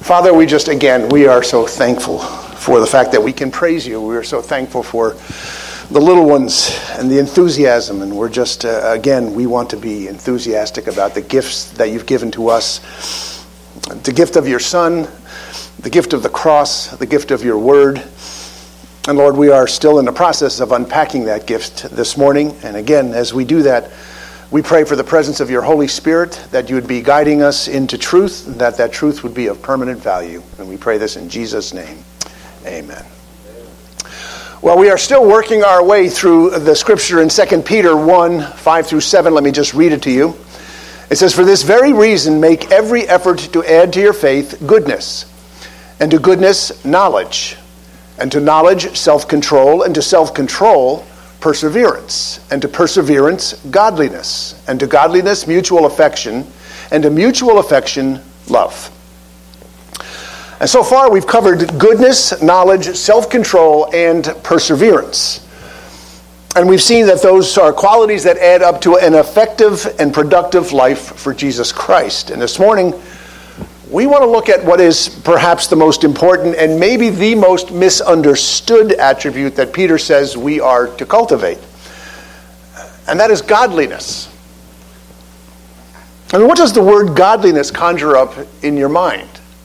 Father, we are so thankful for the fact that we can praise you. We are so thankful for the little ones and the enthusiasm. And we're just, we want to be enthusiastic about the gifts that you've given to us. The gift of your Son, the gift of the cross, the gift of your word. And Lord, we are still in the process of unpacking that gift this morning. And again, as we do that, we pray for the presence of your Holy Spirit, that you would be guiding us into truth, and that truth would be of permanent value. And we pray this in Jesus' name. Amen. Well, we are still working our way through the scripture in 2 Peter 1, 5 through 7. Let me just read it to you. It says, "For this very reason, make every effort to add to your faith goodness, and to goodness, knowledge, and to knowledge, self-control, and to self-control, perseverance, and to perseverance, godliness, and to godliness, mutual affection, and to mutual affection, love." And so far we've covered goodness, knowledge, self-control, and perseverance. And we've seen that those are qualities that add up to an effective and productive life for Jesus Christ. And this morning, we want to look at what is perhaps the most important and maybe the most misunderstood attribute that Peter says we are to cultivate. And that is godliness. I mean, what does the word godliness conjure up in your mind?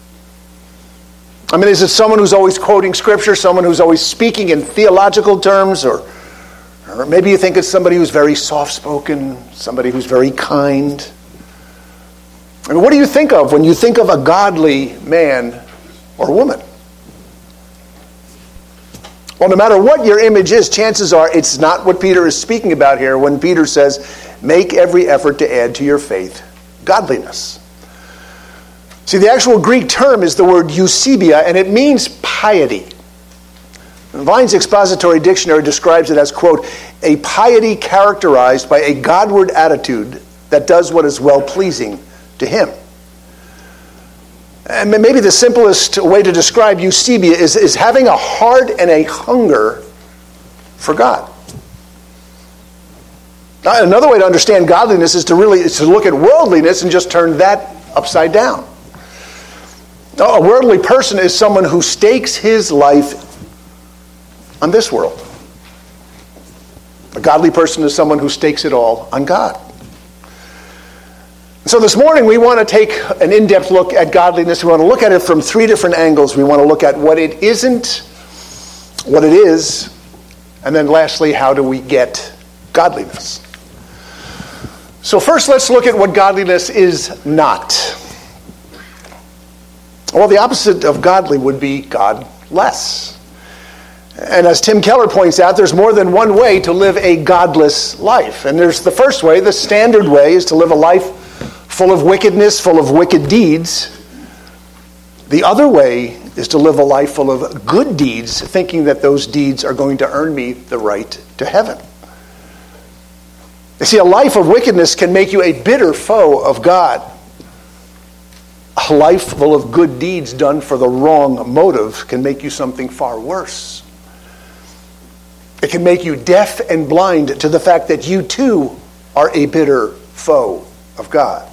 I mean, is it someone who's always quoting scripture, someone who's always speaking in theological terms, or maybe you think it's somebody who's very soft-spoken, somebody who's very kind? I mean, what do you think of when you think of a godly man or woman? Well, no matter what your image is, chances are it's not what Peter is speaking about here when Peter says, make every effort to add to your faith godliness. See, the actual Greek term is the word eusebia, and it means piety. Vine's Expository Dictionary describes it as, quote, a piety characterized by a Godward attitude that does what is well-pleasing to him. And maybe the simplest way to describe eusebia is having a heart and a hunger for God. Now, another way to understand godliness is to look at worldliness and just turn that upside down. A worldly person is someone who stakes his life on this world. A godly person is someone who stakes it all on God. So this morning we want to take an in-depth look at godliness. We want to look at it from three different angles. We want to look at what it isn't, what it is, and then lastly, how do we get godliness? So first let's look at what godliness is not. Well, the opposite of godly would be godless. And as Tim Keller points out, there's more than one way to live a godless life. And there's the first way, the standard way, is to live a life full of wickedness, full of wicked deeds. The other way is to live a life full of good deeds, thinking that those deeds are going to earn me the right to heaven. You see, a life of wickedness can make you a bitter foe of God. A life full of good deeds done for the wrong motive can make you something far worse. It can make you deaf and blind to the fact that you too are a bitter foe of God.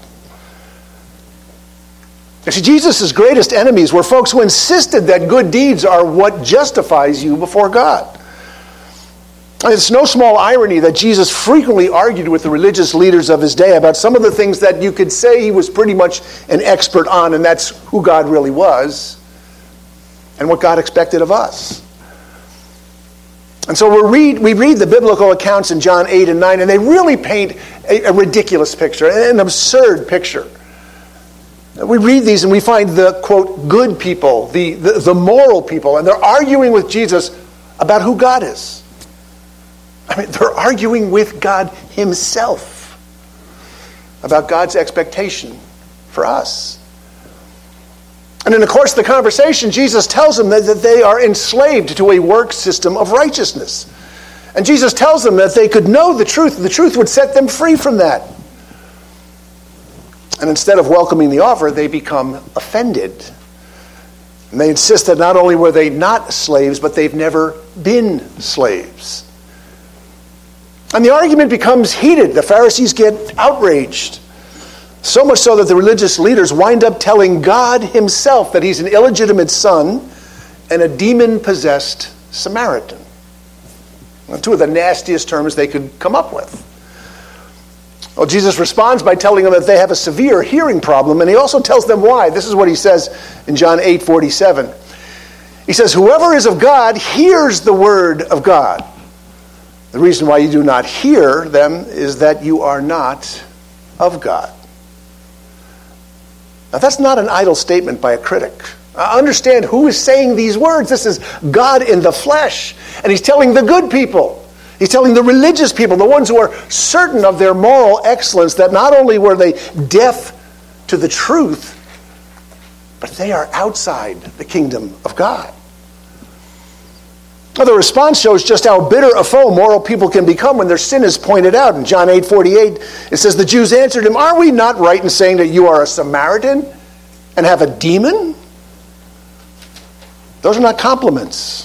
You see, Jesus' greatest enemies were folks who insisted that good deeds are what justifies you before God. And it's no small irony that Jesus frequently argued with the religious leaders of his day about some of the things that you could say he was pretty much an expert on, and that's who God really was and what God expected of us. And so we read the biblical accounts in John 8 and 9, and they really paint a ridiculous picture, an absurd picture. We read these and we find the, quote, good people, the moral people, and they're arguing with Jesus about who God is. I mean, they're arguing with God himself about God's expectation for us. And in the course of the conversation, Jesus tells them that they are enslaved to a work system of righteousness. And Jesus tells them that they could know the truth, and the truth would set them free from that. And instead of welcoming the offer, they become offended. And they insist that not only were they not slaves, but they've never been slaves. And the argument becomes heated. The Pharisees get outraged. So much so that the religious leaders wind up telling God himself that he's an illegitimate son and a demon-possessed Samaritan. Two of the nastiest terms they could come up with. Well, Jesus responds by telling them that they have a severe hearing problem, and he also tells them why. This is what he says in John 8:47. He says, "Whoever is of God hears the word of God. The reason why you do not hear them is that you are not of God." Now, that's not an idle statement by a critic. Understand who is saying these words. This is God in the flesh. And he's telling the good people. He's telling the religious people, the ones who are certain of their moral excellence, that not only were they deaf to the truth, but they are outside the kingdom of God. Now, the response shows just how bitter a foe moral people can become when their sin is pointed out. In John 8:48, it says, "The Jews answered him, 'Are we not right in saying that you are a Samaritan and have a demon?'" Those are not compliments.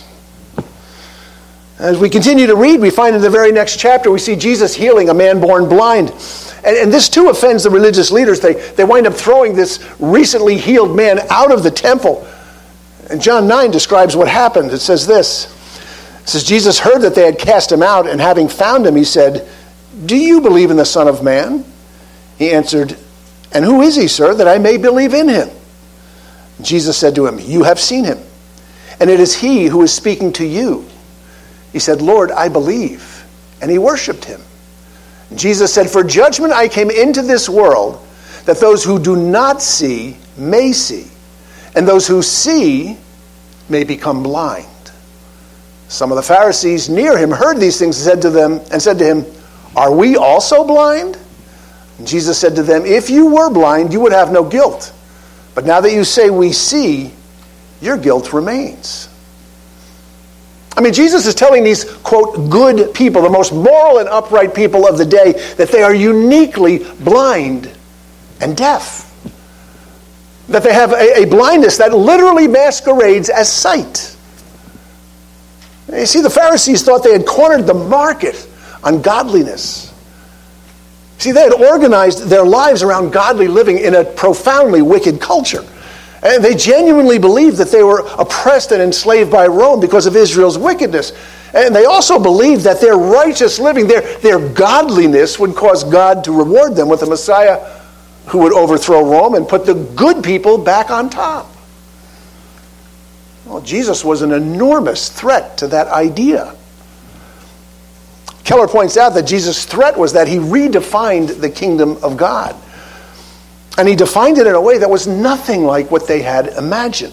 As we continue to read, we find in the very next chapter, we see Jesus healing a man born blind. And this too offends the religious leaders. They wind up throwing this recently healed man out of the temple. And John 9 describes what happened. It says this. It says, "Jesus heard that they had cast him out, and having found him, he said, 'Do you believe in the Son of Man?' He answered, 'And who is he, sir, that I may believe in him?' Jesus said to him, 'You have seen him, and it is he who is speaking to you.' He said, 'Lord, I believe.' And he worshipped him. Jesus said, 'For judgment I came into this world, that those who do not see may see, and those who see may become blind.' Some of the Pharisees near him heard these things and said to him, 'Are we also blind?' And Jesus said to them, 'If you were blind, you would have no guilt. But now that you say we see, your guilt remains.'" I mean, Jesus is telling these, quote, good people, the most moral and upright people of the day, that they are uniquely blind and deaf. That they have a blindness that literally masquerades as sight. You see, the Pharisees thought they had cornered the market on godliness. See, they had organized their lives around godly living in a profoundly wicked culture. And they genuinely believed that they were oppressed and enslaved by Rome because of Israel's wickedness. And they also believed that their righteous living, their godliness, would cause God to reward them with a Messiah who would overthrow Rome and put the good people back on top. Well, Jesus was an enormous threat to that idea. Keller points out that Jesus' threat was that he redefined the kingdom of God. And he defined it in a way that was nothing like what they had imagined.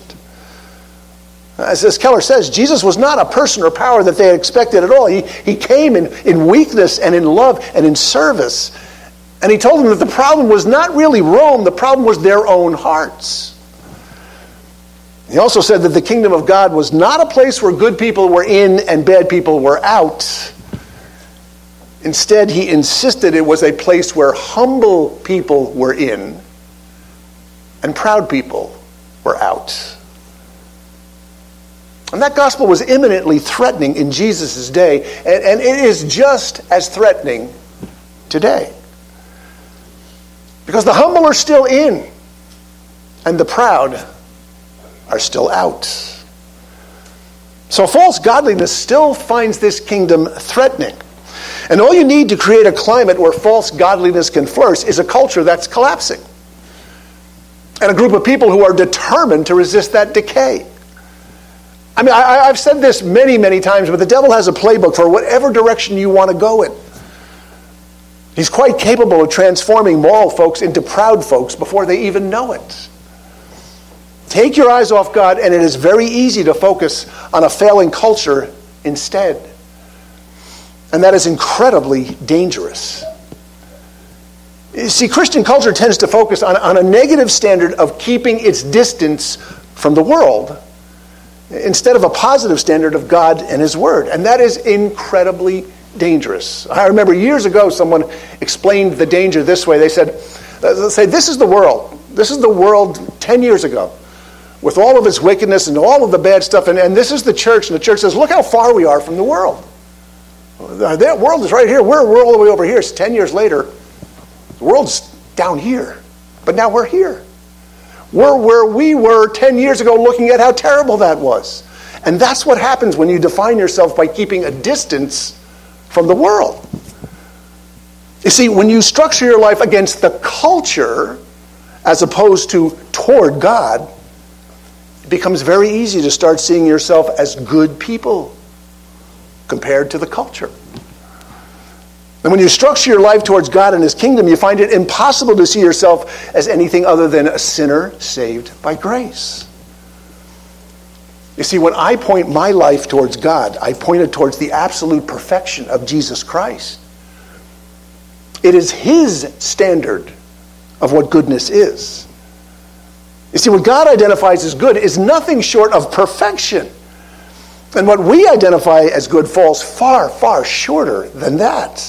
As Keller says, Jesus was not a person or power that they had expected at all. He came in weakness and in love and in service. And he told them that the problem was not really Rome, the problem was their own hearts. He also said that the kingdom of God was not a place where good people were in and bad people were out. Instead, he insisted it was a place where humble people were in and proud people were out. And that gospel was imminently threatening in Jesus' day, and it is just as threatening today. Because the humble are still in, and the proud are still out. So false godliness still finds this kingdom threatening. And all you need to create a climate where false godliness can flourish is a culture that's collapsing. And a group of people who are determined to resist that decay. I mean, I've said this many, many times, but the devil has a playbook for whatever direction you want to go in. He's quite capable of transforming moral folks into proud folks before they even know it. Take your eyes off God, and it is very easy to focus on a failing culture instead. And that is incredibly dangerous. You see, Christian culture tends to focus on a negative standard of keeping its distance from the world instead of a positive standard of God and His Word. And that is incredibly dangerous. I remember years ago someone explained the danger this way. They said, this is the world. This is the world 10 years ago with all of its wickedness and all of the bad stuff. And this is the church. And the church says, look how far we are from the world. That world is right here. We're all the way over here. It's 10 years later. The world's down here. But now we're here. We're where we were 10 years ago looking at how terrible that was. And that's what happens when you define yourself by keeping a distance from the world. You see, when you structure your life against the culture as opposed to toward God, it becomes very easy to start seeing yourself as good people compared to the culture. And when you structure your life towards God and His kingdom, you find it impossible to see yourself as anything other than a sinner saved by grace. You see, when I point my life towards God, I point it towards the absolute perfection of Jesus Christ. It is His standard of what goodness is. You see, what God identifies as good is nothing short of perfection. And what we identify as good falls far, far shorter than that.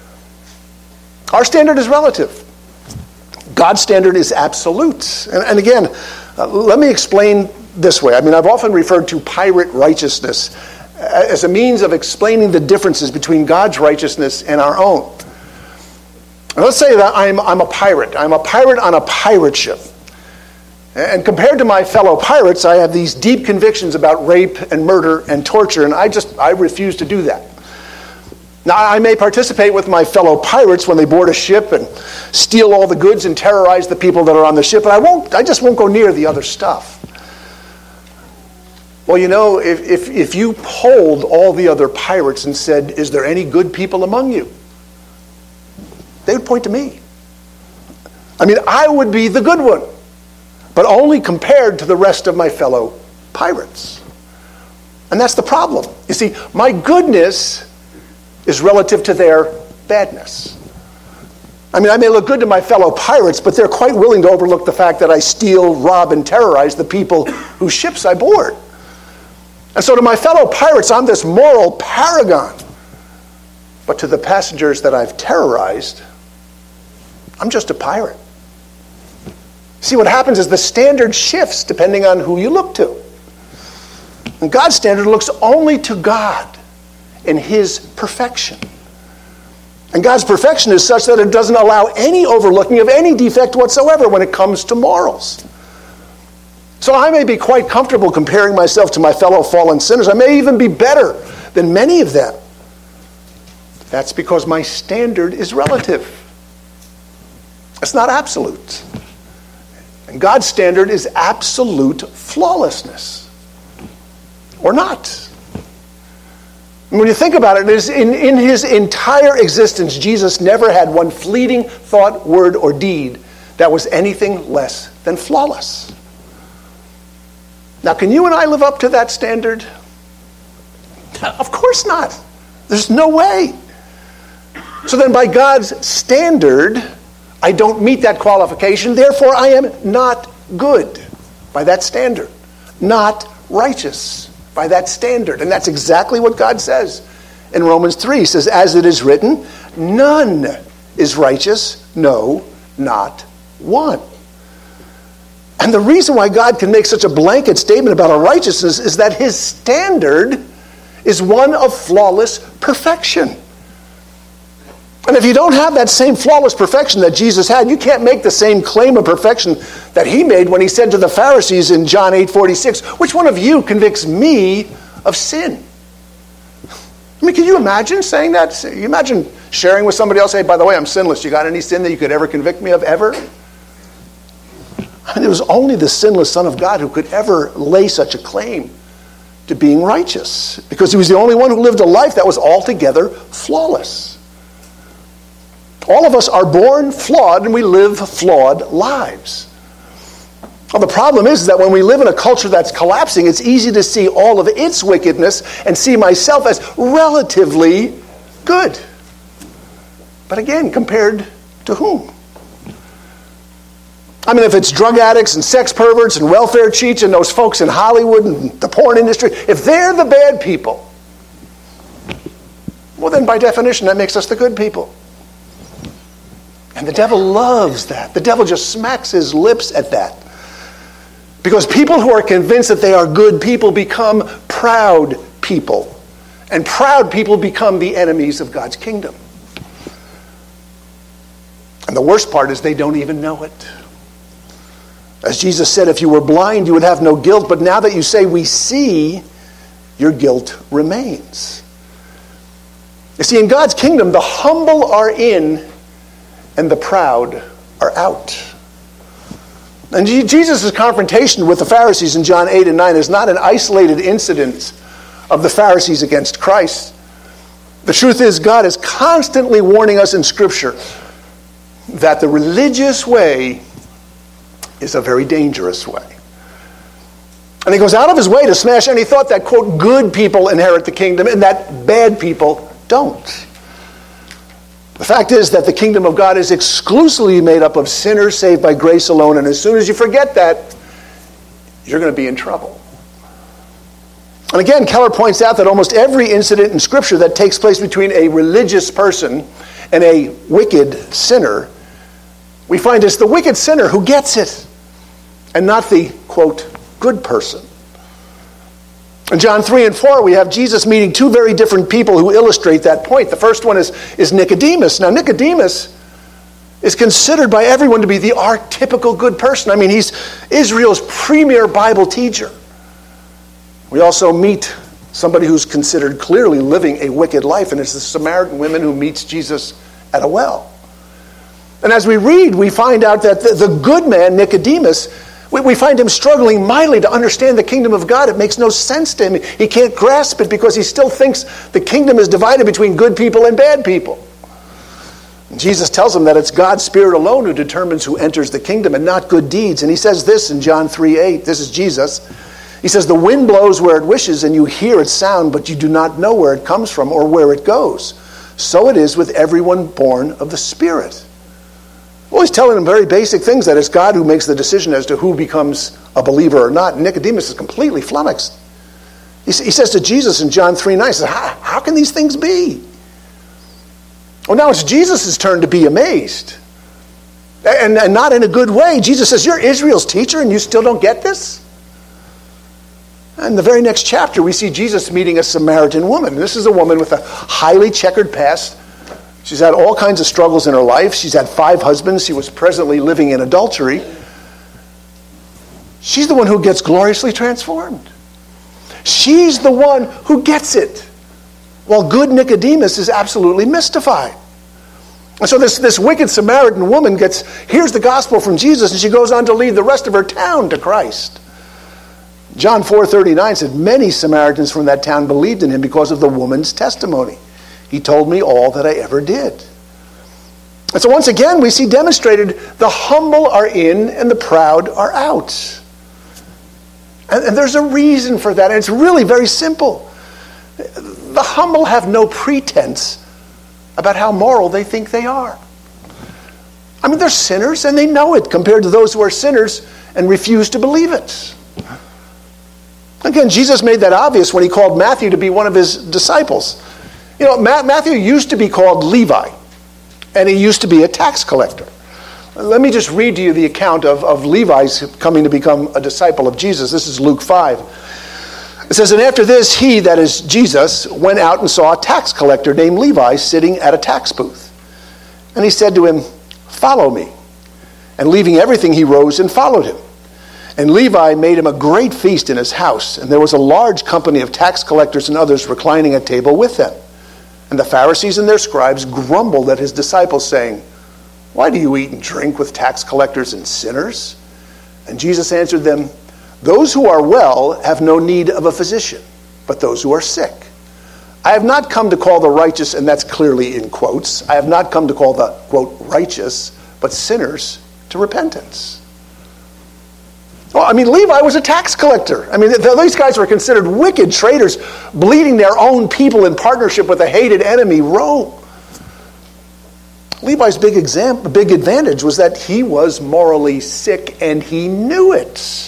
Our standard is relative. God's standard is absolute. And again, let me explain this way. I mean, I've often referred to pirate righteousness as a means of explaining the differences between God's righteousness and our own. Now, let's say that I'm a pirate. I'm a pirate on a pirate ship. And compared to my fellow pirates, I have these deep convictions about rape and murder and torture, and I refuse to do that. Now, I may participate with my fellow pirates when they board a ship and steal all the goods and terrorize the people that are on the ship, but I just won't go near the other stuff. Well, you know, if you polled all the other pirates and said, is there any good people among you? They would point to me. I mean, I would be the good one, but only compared to the rest of my fellow pirates. And that's the problem. You see, my goodness is relative to their badness. I mean, I may look good to my fellow pirates, but they're quite willing to overlook the fact that I steal, rob, and terrorize the people whose ships I board. And so to my fellow pirates, I'm this moral paragon. But to the passengers that I've terrorized, I'm just a pirate. See, what happens is the standard shifts depending on who you look to. And God's standard looks only to God in His perfection. And God's perfection is such that it doesn't allow any overlooking of any defect whatsoever when it comes to morals. So I may be quite comfortable comparing myself to my fellow fallen sinners. I may even be better than many of them. That's because my standard is relative. It's not absolute. And God's standard is absolute flawlessness. Or not. And when you think about it, in His entire existence, Jesus never had one fleeting thought, word, or deed that was anything less than flawless. Now, can you and I live up to that standard? Of course not. There's no way. So then by God's standard, I don't meet that qualification. Therefore, I am not good by that standard. Not righteous by that standard. And that's exactly what God says in Romans 3. He says, as it is written, none is righteous, no, not one. And the reason why God can make such a blanket statement about our righteousness is that His standard is one of flawless perfection. And if you don't have that same flawless perfection that Jesus had, you can't make the same claim of perfection that He made when He said to the Pharisees in John 8:46, which one of you convicts me of sin? I mean, can you imagine saying that? You imagine sharing with somebody else, hey, by the way, I'm sinless. You got any sin that you could ever convict me of, ever? I mean, it was only the sinless Son of God who could ever lay such a claim to being righteous, because He was the only one who lived a life that was altogether flawless. All of us are born flawed and we live flawed lives. Well, the problem is that when we live in a culture that's collapsing, it's easy to see all of its wickedness and see myself as relatively good. But again, compared to whom? I mean, if it's drug addicts and sex perverts and welfare cheats and those folks in Hollywood and the porn industry, if they're the bad people, well then by definition that makes us the good people. And the devil loves that. The devil just smacks his lips at that. Because people who are convinced that they are good people become proud people. And proud people become the enemies of God's kingdom. And the worst part is they don't even know it. As Jesus said, if you were blind, you would have no guilt, but now that you say we see, your guilt remains. You see, in God's kingdom, the humble are in and the proud are out. And Jesus' confrontation with the Pharisees in John 8 and 9 is not an isolated incident of the Pharisees against Christ. The truth is, God is constantly warning us in Scripture that the religious way is a very dangerous way. And he goes out of his way to smash any thought that, quote, good people inherit the kingdom and that bad people don't. The fact is that the kingdom of God is exclusively made up of sinners saved by grace alone, and as soon as you forget that, you're going to be in trouble. And again, Keller points out that almost every incident in Scripture that takes place between a religious person and a wicked sinner, we find it's the wicked sinner who gets it, and not the, quote, good person. In John 3 and 4, we have Jesus meeting two very different people who illustrate that point. The first one is Nicodemus. Now, Nicodemus is considered by everyone to be the archetypical good person. I mean, he's Israel's premier Bible teacher. We also meet somebody who's considered clearly living a wicked life, and it's the Samaritan woman who meets Jesus at a well. And as we read, we find out that the good man, Nicodemus, we find him struggling mightily to understand the kingdom of God. It makes no sense to him. He can't grasp it because he still thinks the kingdom is divided between good people and bad people. And Jesus tells him that it's God's Spirit alone who determines who enters the kingdom and not good deeds. And he says this in John 3:8. This is Jesus. He says, the wind blows where it wishes and you hear its sound, but you do not know where it comes from or where it goes. So it is with everyone born of the Spirit. Well, he's telling them very basic things, that it's God who makes the decision as to who becomes a believer or not. Nicodemus is completely flummoxed. He says to Jesus in John 3:9, he says, how can these things be? Well, now it's Jesus' turn to be amazed. And not in a good way. Jesus says, you're Israel's teacher and you still don't get this? And the very next chapter, we see Jesus meeting a Samaritan woman. This is a woman with a highly checkered past. She's had all kinds of struggles in her life. She's had 5 husbands. She was presently living in adultery. She's the one who gets gloriously transformed. She's the one who gets it, while good Nicodemus is absolutely mystified. And so this wicked Samaritan woman hears the gospel from Jesus, and she goes on to lead the rest of her town to Christ. John 4:39 said, many Samaritans from that town believed in him because of the woman's testimony. He told me all that I ever did. And so once again, we see demonstrated the humble are in and the proud are out. And there's a reason for that, and it's really very simple. The humble have no pretense about how moral they think they are. I mean, they're sinners, and they know it, compared to those who are sinners and refuse to believe it. Again, Jesus made that obvious when he called Matthew to be one of his disciples. You know, Matthew used to be called Levi, and he used to be a tax collector. Let me just read to you the account of Levi's coming to become a disciple of Jesus. This is Luke 5. It says, and after this, he, that is Jesus, went out and saw a tax collector named Levi sitting at a tax booth. And he said to him, follow me. And leaving everything, he rose and followed him. And Levi made him a great feast in his house, and there was a large company of tax collectors and others reclining at table with them. And the Pharisees and their scribes grumbled at his disciples, saying, why do you eat and drink with tax collectors and sinners? And Jesus answered them, those who are well have no need of a physician, but those who are sick. I have not come to call the righteous, and that's clearly in quotes, I have not come to call the, quote, righteous, but sinners to repentance. Well, I mean, Levi was a tax collector. I mean, these guys were considered wicked traitors, bleeding their own people in partnership with a hated enemy, Rome. Levi's big advantage was that he was morally sick, and he knew it.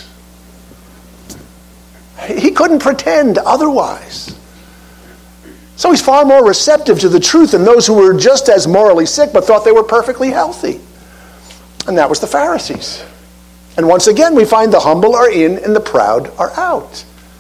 He couldn't pretend otherwise. So he's far more receptive to the truth than those who were just as morally sick but thought they were perfectly healthy. And that was the Pharisees. And once again, we find the humble are in and the proud are out.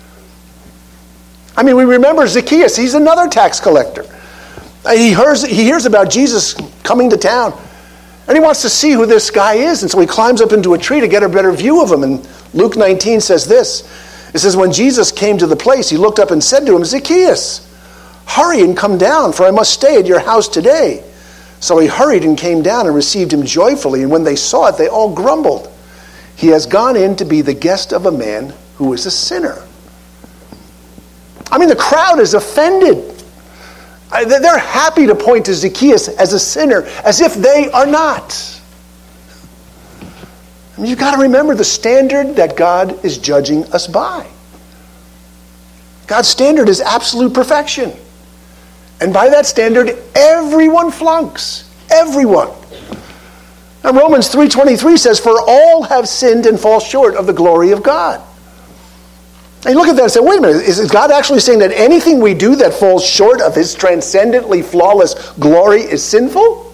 I mean, we remember Zacchaeus. He's another tax collector. He hears about Jesus coming to town. And he wants to see who this guy is. And so he climbs up into a tree to get a better view of him. And Luke 19 says this. It says, when Jesus came to the place, he looked up and said to him, Zacchaeus, hurry and come down, for I must stay at your house today. So he hurried and came down and received him joyfully. And when they saw it, they all grumbled. He has gone in to be the guest of a man who is a sinner. I mean, the crowd is offended. They're happy to point to Zacchaeus as a sinner, as if they are not. I mean, you've got to remember the standard that God is judging us by. God's standard is absolute perfection. And by that standard, everyone flunks. Everyone. Now, Romans 3:23 says, for all have sinned and fall short of the glory of God. And you look at that and say, wait a minute, is God actually saying that anything we do that falls short of his transcendently flawless glory is sinful?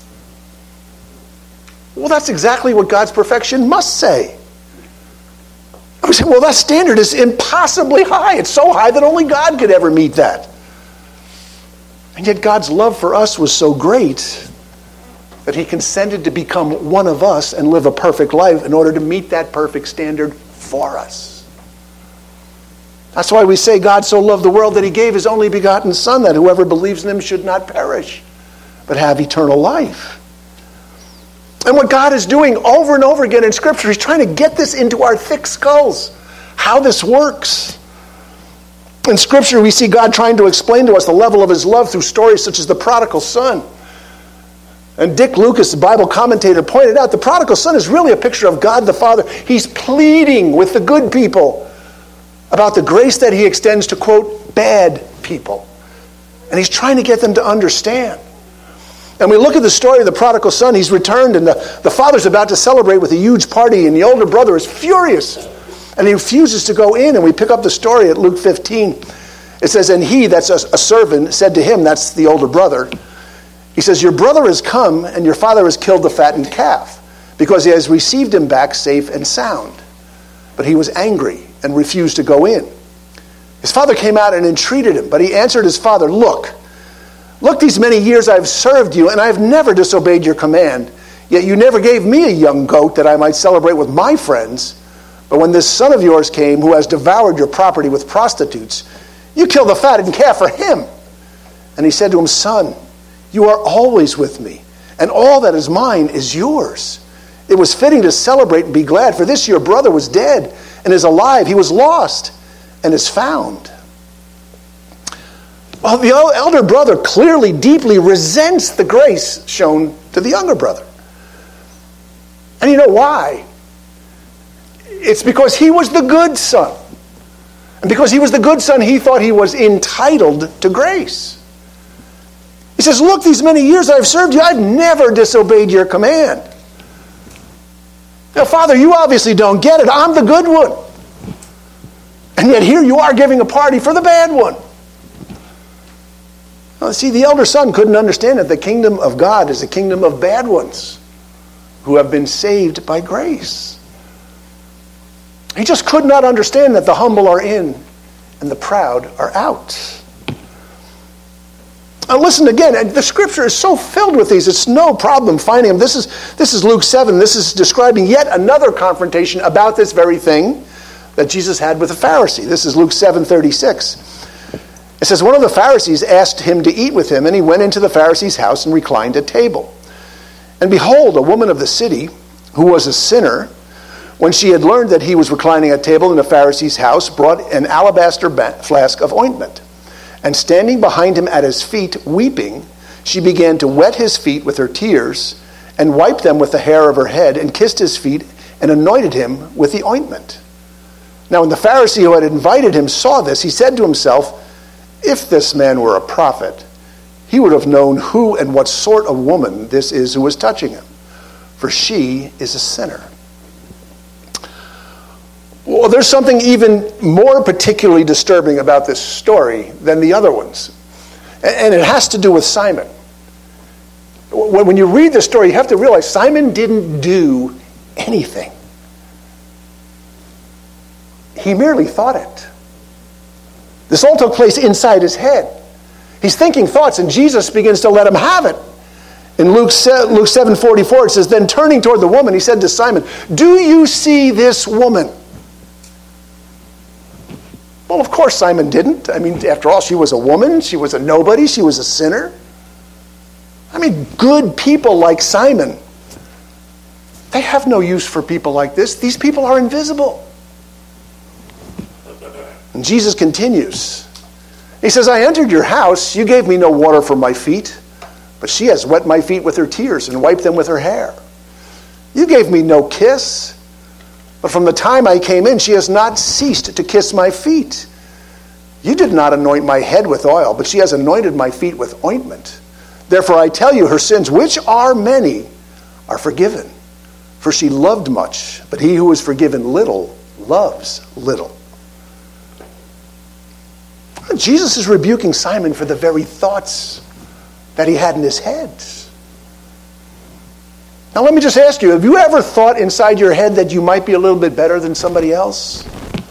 Well, that's exactly what God's perfection must say. I would say, well, that standard is impossibly high. It's so high that only God could ever meet that. And yet God's love for us was so great that he consented to become one of us and live a perfect life in order to meet that perfect standard for us. That's why we say God so loved the world that he gave his only begotten Son, that whoever believes in him should not perish, but have eternal life. And what God is doing over and over again in Scripture, he's trying to get this into our thick skulls, how this works. In Scripture, we see God trying to explain to us the level of his love through stories such as the prodigal son. And Dick Lucas, the Bible commentator, pointed out the prodigal son is really a picture of God the Father. He's pleading with the good people about the grace that he extends to, quote, bad people. And he's trying to get them to understand. And we look at the story of the prodigal son. He's returned, and the father's about to celebrate with a huge party, and the older brother is furious. And he refuses to go in, and we pick up the story at Luke 15. It says, and he, that's a servant, said to him, that's the older brother, he says, your brother has come, and your father has killed the fattened calf, because he has received him back safe and sound. But he was angry and refused to go in. His father came out and entreated him, but he answered his father, Look, these many years I've served you, and I've never disobeyed your command, yet you never gave me a young goat that I might celebrate with my friends. But when this son of yours came, who has devoured your property with prostitutes, you killed the fattened calf for him. And he said to him, Son, you are always with me, and all that is mine is yours. It was fitting to celebrate and be glad, for this your brother was dead and is alive. He was lost and is found. Well, the elder brother clearly, deeply resents the grace shown to the younger brother. And you know why? It's because he was the good son. And because he was the good son, he thought he was entitled to grace. He says, look, these many years I've served you, I've never disobeyed your command. Now, Father, you obviously don't get it. I'm the good one. And yet here you are giving a party for the bad one. Now, see, the elder son couldn't understand that the kingdom of God is a kingdom of bad ones who have been saved by grace. He just could not understand that the humble are in and the proud are out. Now listen again, the scripture is so filled with these, it's no problem finding them. This is Luke 7. This is describing yet another confrontation about this very thing that Jesus had with the Pharisee. This is Luke 7:36. It says, one of the Pharisees asked him to eat with him, and he went into the Pharisee's house and reclined at table. And behold, a woman of the city, who was a sinner, when she had learned that he was reclining at table in the Pharisee's house, brought an alabaster flask of ointment. And standing behind him at his feet, weeping, she began to wet his feet with her tears, and wiped them with the hair of her head, and kissed his feet, and anointed him with the ointment. Now when the Pharisee who had invited him saw this, he said to himself, if this man were a prophet, he would have known who and what sort of woman this is who is touching him, for she is a sinner. Well, there's something even more particularly disturbing about this story than the other ones. And it has to do with Simon. When you read the story, you have to realize Simon didn't do anything. He merely thought it. This all took place inside his head. He's thinking thoughts, and Jesus begins to let him have it. In Luke 7:44, it says, then turning toward the woman, he said to Simon, do you see this woman? Well, of course Simon didn't. I mean, after all, she was a woman. She was a nobody. She was a sinner. I mean, good people like Simon, they have no use for people like this. These people are invisible. And Jesus continues. He says, I entered your house. You gave me no water for my feet, but she has wet my feet with her tears and wiped them with her hair. You gave me no kiss, but from the time I came in, she has not ceased to kiss my feet. You did not anoint my head with oil, but she has anointed my feet with ointment. Therefore I tell you, her sins, which are many, are forgiven. For she loved much, but he who is forgiven little loves little. Jesus is rebuking Simon for the very thoughts that he had in his head. Now let me just ask you, have you ever thought inside your head that you might be a little bit better than somebody else?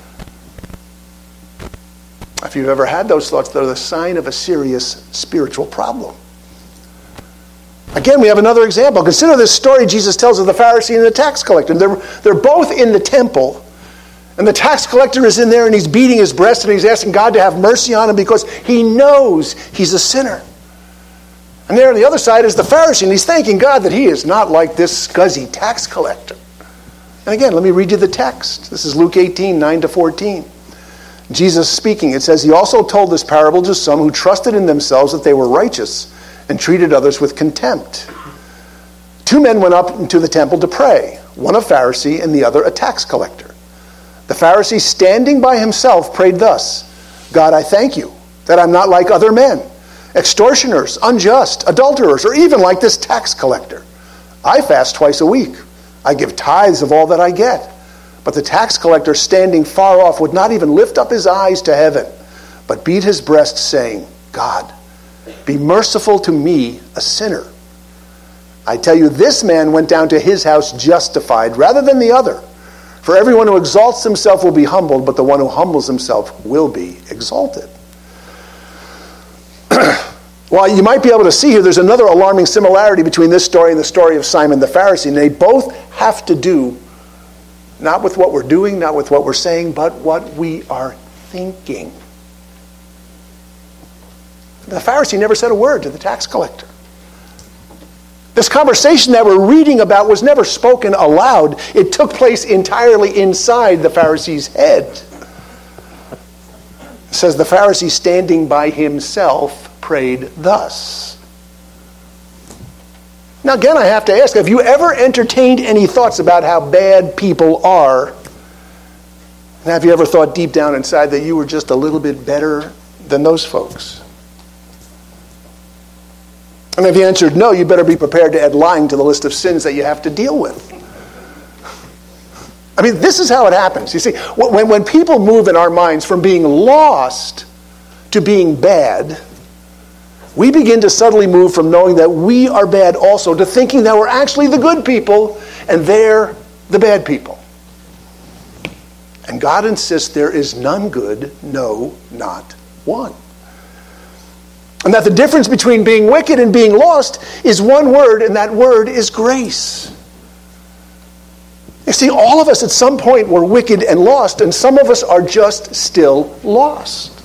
If you've ever had those thoughts, they're the sign of a serious spiritual problem. Again, we have another example. Consider this story Jesus tells of the Pharisee and the tax collector. They're both in the temple. And the tax collector is in there and he's beating his breast and he's asking God to have mercy on him because he knows he's a sinner. And there on the other side is the Pharisee and he's thanking God that he is not like this scuzzy tax collector. And again, let me read you the text. This is Luke 18, 9-14. Jesus speaking, it says, he also told this parable to some who trusted in themselves that they were righteous and treated others with contempt. 2 men went up into the temple to pray, one a Pharisee and the other a tax collector. The Pharisee, standing by himself, prayed thus, God, I thank you that I'm not like other men, extortioners, unjust, adulterers, or even like this tax collector. I fast twice a week. I give tithes of all that I get. But the tax collector, standing far off, would not even lift up his eyes to heaven, but beat his breast, saying, God, be merciful to me, a sinner. I tell you, this man went down to his house justified rather than the other. For everyone who exalts himself will be humbled, but the one who humbles himself will be exalted. Well, you might be able to see here, there's another alarming similarity between this story and the story of Simon the Pharisee. And they both have to do, not with what we're doing, not with what we're saying, but what we are thinking. The Pharisee never said a word to the tax collector. This conversation that we're reading about was never spoken aloud. It took place entirely inside the Pharisee's head. It says the Pharisee, standing by himself, prayed thus. Now again, I have to ask, have you ever entertained any thoughts about how bad people are? And have you ever thought deep down inside that you were just a little bit better than those folks? And if you answered no, you better be prepared to add lying to the list of sins that you have to deal with. I mean, this is how it happens. You see, when people move in our minds from being lost to being bad, we begin to subtly move from knowing that we are bad also to thinking that we're actually the good people and they're the bad people. And God insists there is none good, no, not one. And that the difference between being wicked and being lost is one word, and that word is grace. You see, all of us at some point were wicked and lost, and some of us are just still lost.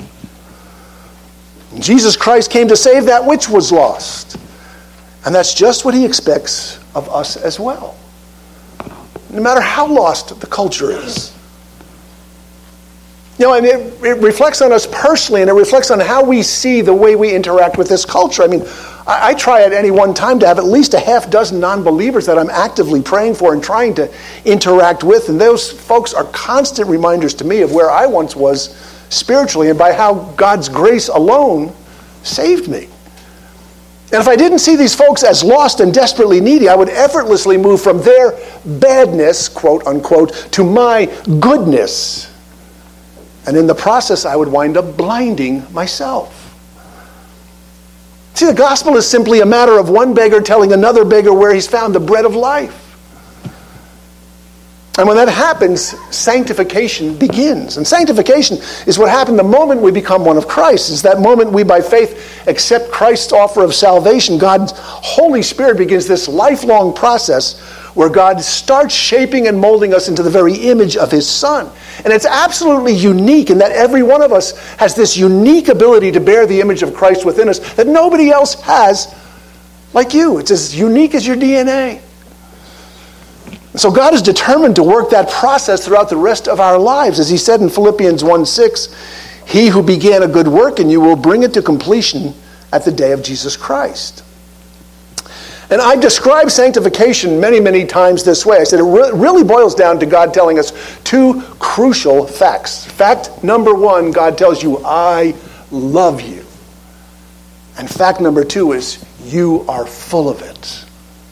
Jesus Christ came to save that which was lost. And that's just what he expects of us as well. No matter how lost the culture is. You know, and it reflects on us personally, and it reflects on how we see the way we interact with this culture. I mean, I try at any one time to have at least a half dozen non-believers that I'm actively praying for and trying to interact with, and those folks are constant reminders to me of where I once was spiritually and by how God's grace alone saved me. And if I didn't see these folks as lost and desperately needy, I would effortlessly move from their badness, quote unquote, to my goodness. And in the process, I would wind up blinding myself. See, the gospel is simply a matter of one beggar telling another beggar where he's found the bread of life. And when that happens, sanctification begins. And sanctification is what happened the moment we become one of Christ. It's that moment we, by faith, accept Christ's offer of salvation. God's Holy Spirit begins this lifelong process where God starts shaping and molding us into the very image of His Son. And it's absolutely unique in that every one of us has this unique ability to bear the image of Christ within us that nobody else has like you. It's as unique as your DNA. So God is determined to work that process throughout the rest of our lives. As He said in Philippians 1:6, He who began a good work in you will bring it to completion at the day of Jesus Christ. And I describe sanctification many, many times this way. I said it really boils down to God telling us two crucial facts. Fact number one, God tells you, I love you. And fact number two is, you are full of it.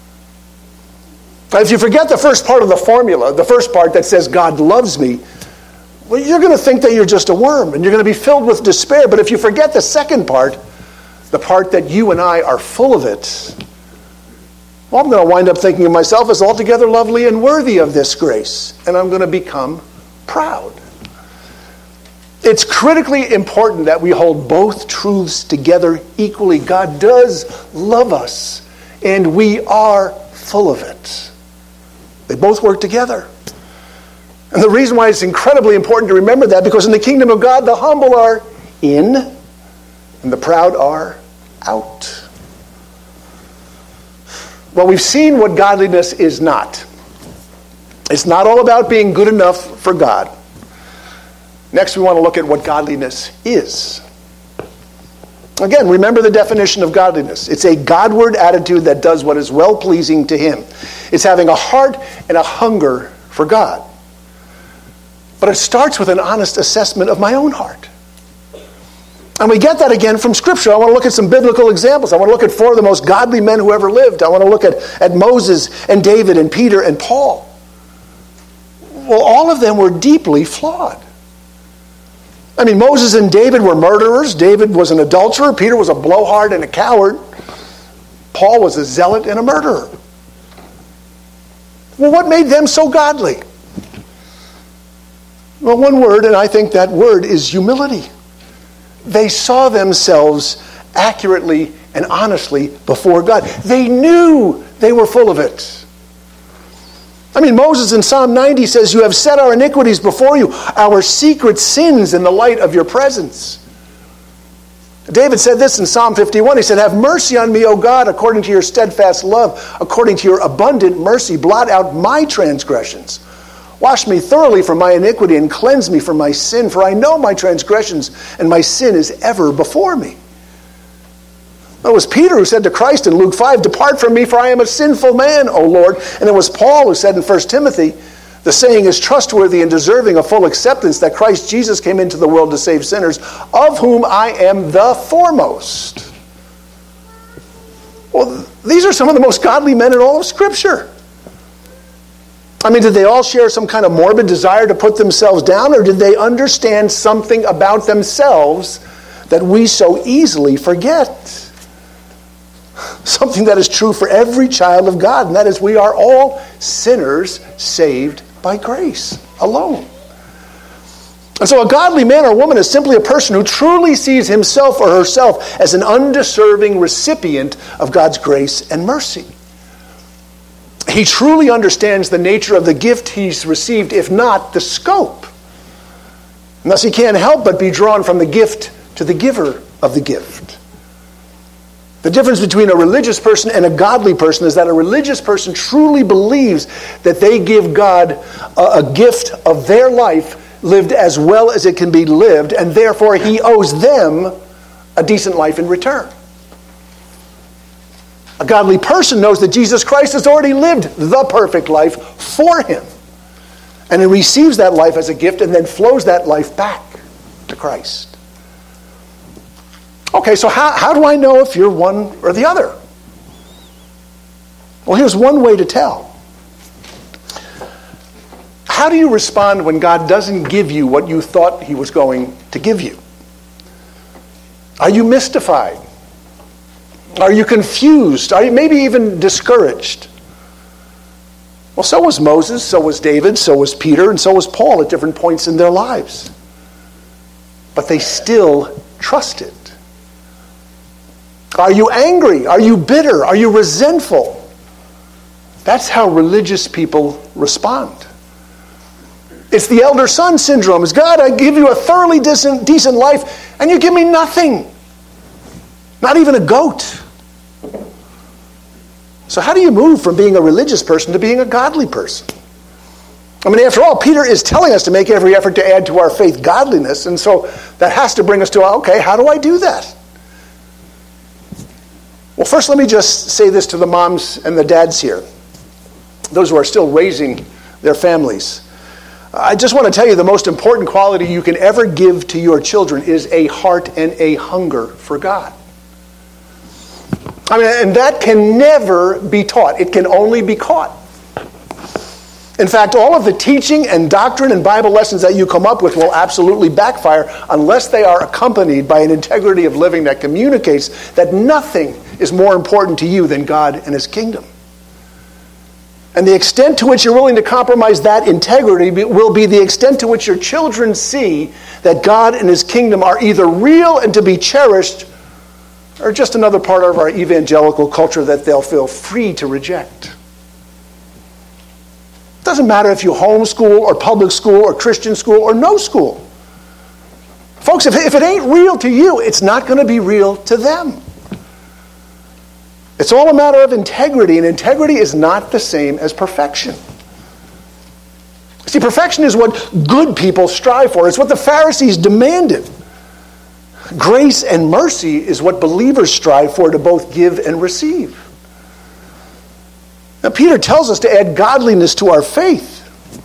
If you forget the first part of the formula, the first part that says God loves me, well, you're going to think that you're just a worm and you're going to be filled with despair. But if you forget the second part, the part that you and I are full of it, well, I'm going to wind up thinking of myself as altogether lovely and worthy of this grace. And I'm going to become proud. It's critically important that we hold both truths together equally. God does love us, and we are full of it. They both work together. And the reason why it's incredibly important to remember that, because in the kingdom of God, the humble are in, and the proud are out. Well, we've seen what godliness is not. It's not all about being good enough for God. Next, we want to look at what godliness is. Again, remember the definition of godliness. It's a Godward attitude that does what is well-pleasing to Him. It's having a heart and a hunger for God. But it starts with an honest assessment of my own heart. And we get that again from Scripture. I want to look at some biblical examples. I want to look at four of the most godly men who ever lived. I want to look at Moses and David and Peter and Paul. Well, all of them were deeply flawed. I mean, Moses and David were murderers. David was an adulterer. Peter was a blowhard and a coward. Paul was a zealot and a murderer. Well, what made them so godly? Well, one word, and I think that word is humility. They saw themselves accurately and honestly before God. They knew they were full of it. I mean, Moses in Psalm 90 says, you have set our iniquities before you, our secret sins in the light of your presence. David said this in Psalm 51. He said, have mercy on me, O God, according to your steadfast love, according to your abundant mercy, blot out my transgressions. Wash me thoroughly from my iniquity and cleanse me from my sin, for I know my transgressions and my sin is ever before me. It was Peter who said to Christ in Luke 5, depart from me, for I am a sinful man, O Lord. And it was Paul who said in 1 Timothy, the saying is trustworthy and deserving of full acceptance, that Christ Jesus came into the world to save sinners, of whom I am the foremost. Well, these are some of the most godly men in all of Scripture. I mean, did they all share some kind of morbid desire to put themselves down, or did they understand something about themselves that we so easily forget? Something that is true for every child of God, and that is we are all sinners saved by grace alone. And so a godly man or woman is simply a person who truly sees himself or herself as an undeserving recipient of God's grace and mercy. He truly understands the nature of the gift he's received, if not the scope. And thus he can't help but be drawn from the gift to the giver of the gift. The difference between a religious person and a godly person is that a religious person truly believes that they give God a gift of their life lived as well as it can be lived, and therefore he owes them a decent life in return. A godly person knows that Jesus Christ has already lived the perfect life for him. And he receives that life as a gift and then flows that life back to Christ. Okay, so how do I know if you're one or the other? Well, here's one way to tell. How do you respond when God doesn't give you what you thought he was going to give you? Are you mystified? Are you confused? Are you maybe even discouraged? Well, so was Moses, so was David, so was Peter, and so was Paul at different points in their lives. But they still trusted. Are you angry? Are you bitter? Are you resentful? That's how religious people respond. It's the elder son syndrome. It's, God, I give you a thoroughly decent life, and you give me nothing. Not even a goat. So how do you move from being a religious person to being a godly person? I mean, after all, Peter is telling us to make every effort to add to our faith godliness, and so that has to bring us to, okay, how do I do that? Well, first let me just say this to the moms and the dads here, those who are still raising their families. I just want to tell you the most important quality you can ever give to your children is a heart and a hunger for God. I mean, and that can never be taught. It can only be caught. In fact, all of the teaching and doctrine and Bible lessons that you come up with will absolutely backfire unless they are accompanied by an integrity of living that communicates that nothing is more important to you than God and His kingdom. And the extent to which you're willing to compromise that integrity will be the extent to which your children see that God and His kingdom are either real and to be cherished, or just another part of our evangelical culture that they'll feel free to reject. It doesn't matter if you homeschool or public school or Christian school or no school. Folks, if it ain't real to you, it's not going to be real to them. It's all a matter of integrity, and integrity is not the same as perfection. See, perfection is what good people strive for. It's what the Pharisees demanded. Grace and mercy is what believers strive for to both give and receive. Now, Peter tells us to add godliness to our faith.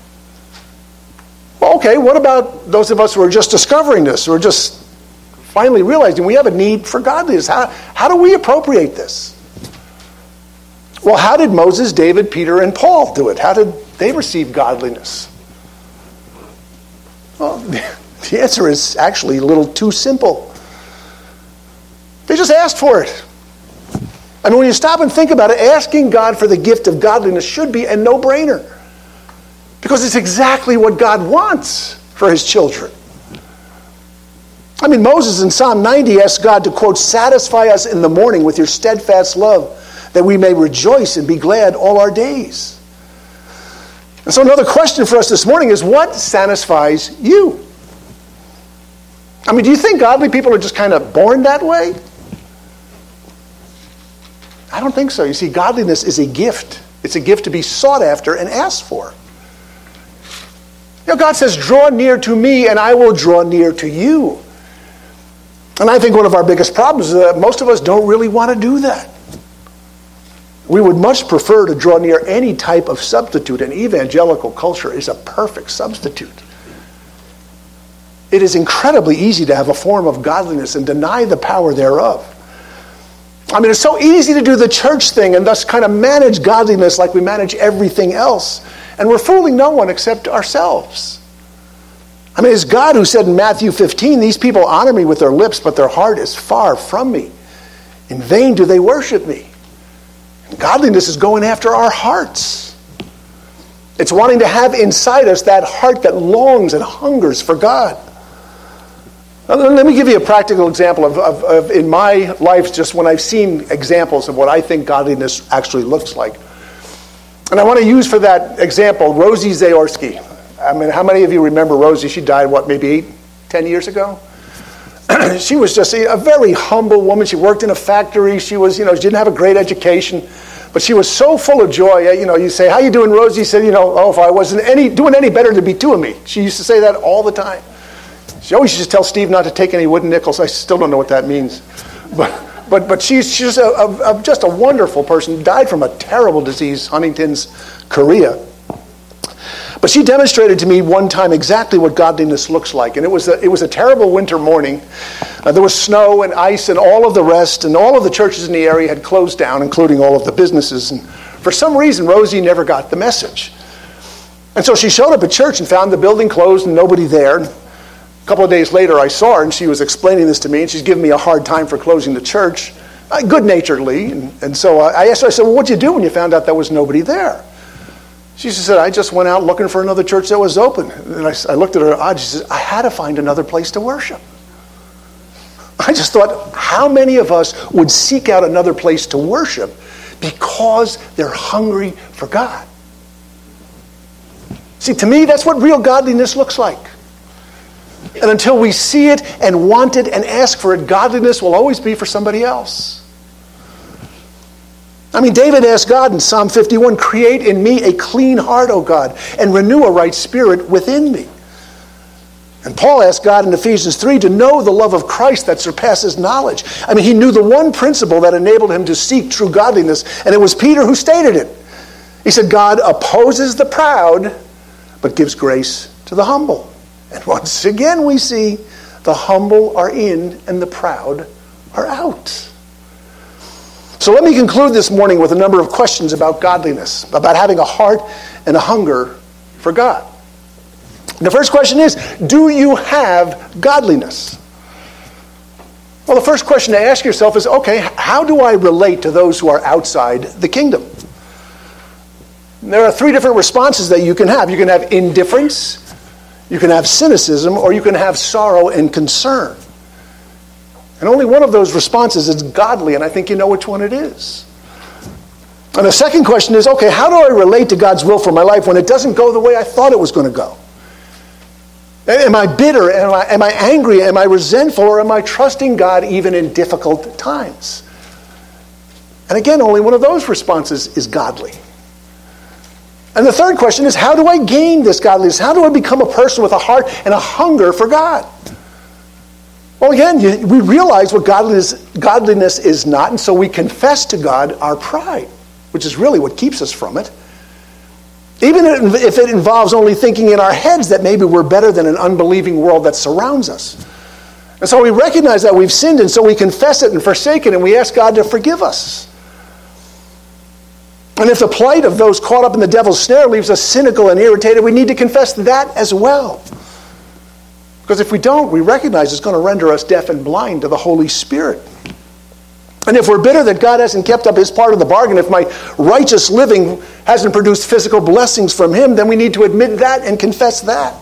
Well, okay, what about those of us who are just discovering this, or just finally realizing we have a need for godliness? How do we appropriate this? Well, how did Moses, David, Peter, and Paul do it? How did they receive godliness? Well, the answer is actually a little too simple. They just asked for it. I mean, when you stop and think about it, asking God for the gift of godliness should be a no-brainer. Because it's exactly what God wants for His children. I mean, Moses in Psalm 90 asked God to, quote, satisfy us in the morning with your steadfast love, that we may rejoice and be glad all our days. And so another question for us this morning is, what satisfies you? I mean, do you think godly people are just kind of born that way? I don't think so. You see, godliness is a gift. It's a gift to be sought after and asked for. You know, God says, draw near to me and I will draw near to you. And I think one of our biggest problems is that most of us don't really want to do that. We would much prefer to draw near any type of substitute, and evangelical culture is a perfect substitute. It is incredibly easy to have a form of godliness and deny the power thereof. I mean, it's so easy to do the church thing and thus kind of manage godliness like we manage everything else. And we're fooling no one except ourselves. I mean, it's God who said in Matthew 15, these people honor me with their lips, but their heart is far from me. In vain do they worship me. And godliness is going after our hearts. It's wanting to have inside us that heart that longs and hungers for God. Now, let me give you a practical example of in my life, just when I've seen examples of what I think godliness actually looks like. And I want to use for that example Rosie Zaorski. I mean, how many of you remember Rosie? She died, maybe 10 years ago? She was just a very humble woman. She worked in a factory. She was, she didn't have a great education. But she was so full of joy. You say, how you doing, Rosie? She said, if I wasn't doing any better, there'd be two of me. She used to say that all the time. She always used to tell Steve not to take any wooden nickels. I still don't know what that means. But she's just a wonderful person. Died from a terrible disease, Huntington's chorea. But she demonstrated to me one time exactly what godliness looks like. And it was a terrible winter morning. There was snow and ice and all of the rest. And all of the churches in the area had closed down, including all of the businesses. And for some reason, Rosie never got the message. And so she showed up at church and found the building closed and nobody there. A couple of days later, I saw her, and she was explaining this to me, and she's giving me a hard time for closing the church, good-naturedly. And so I asked her, I said, well, what'd you do when you found out there was nobody there? She said, I just went out looking for another church that was open. And I looked at her odd. She said, I had to find another place to worship. I just thought, how many of us would seek out another place to worship because they're hungry for God? See, to me, that's what real godliness looks like. And until we see it and want it and ask for it, godliness will always be for somebody else. I mean, David asked God in Psalm 51, create in me a clean heart, O God, and renew a right spirit within me. And Paul asked God in Ephesians 3 to know the love of Christ that surpasses knowledge. I mean, he knew the one principle that enabled him to seek true godliness, and it was Peter who stated it. He said, God opposes the proud, but gives grace to the humble. And once again we see the humble are in and the proud are out. So let me conclude this morning with a number of questions about godliness, about having a heart and a hunger for God. The first question is, do you have godliness? Well, the first question to ask yourself is, okay, how do I relate to those who are outside the kingdom? There are three different responses that you can have. You can have indifference, you can have cynicism, or you can have sorrow and concern. And only one of those responses is godly, and I think you know which one it is. And the second question is, okay, how do I relate to God's will for my life when it doesn't go the way I thought it was going to go? Am I bitter? Am I angry? Am I resentful? Or am I trusting God even in difficult times? And again, only one of those responses is godly. And the third question is, how do I gain this godliness? How do I become a person with a heart and a hunger for God? Well, again, we realize what godliness is not, and so we confess to God our pride, which is really what keeps us from it. Even if it involves only thinking in our heads that maybe we're better than an unbelieving world that surrounds us. And so we recognize that we've sinned, and so we confess it and forsake it, and we ask God to forgive us. And if the plight of those caught up in the devil's snare leaves us cynical and irritated, we need to confess that as well. Because if we don't, we recognize it's going to render us deaf and blind to the Holy Spirit. And if we're bitter that God hasn't kept up his part of the bargain, if my righteous living hasn't produced physical blessings from him, then we need to admit that and confess that.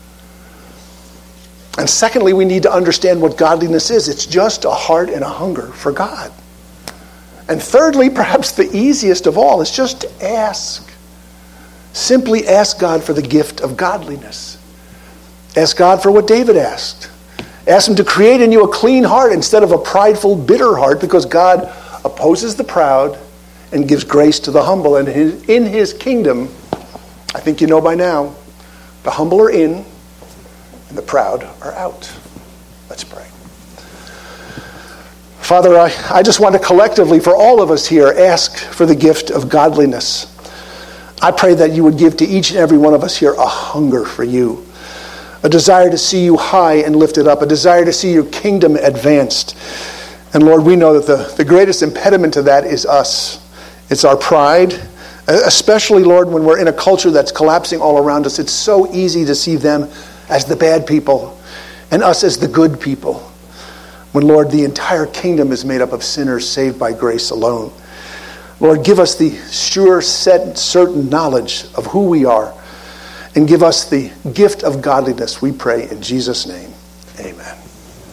And secondly, we need to understand what godliness is. It's just a heart and a hunger for God. And thirdly, perhaps the easiest of all, is just to ask. Simply ask God for the gift of godliness. Ask God for what David asked. Ask him to create in you a clean heart instead of a prideful, bitter heart, because God opposes the proud and gives grace to the humble. And in his kingdom, I think you know by now, the humble are in and the proud are out. Let's pray. Father, I just want to collectively, for all of us here, ask for the gift of godliness. I pray that you would give to each and every one of us here a hunger for you, a desire to see you high and lifted up, a desire to see your kingdom advanced. And Lord, we know that the greatest impediment to that is us. It's our pride, especially, Lord, when we're in a culture that's collapsing all around us. It's so easy to see them as the bad people and us as the good people, when, Lord, the entire kingdom is made up of sinners saved by grace alone. Lord, give us the sure, certain knowledge of who we are, and give us the gift of godliness, we pray in Jesus' name. Amen.